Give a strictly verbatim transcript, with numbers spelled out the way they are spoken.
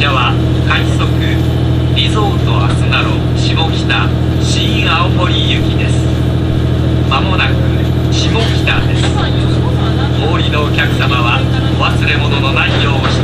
車は快速リゾートアスナロ下北新青森行きです。まもなく下北です。お降りのお客様はお忘れ物のないようおして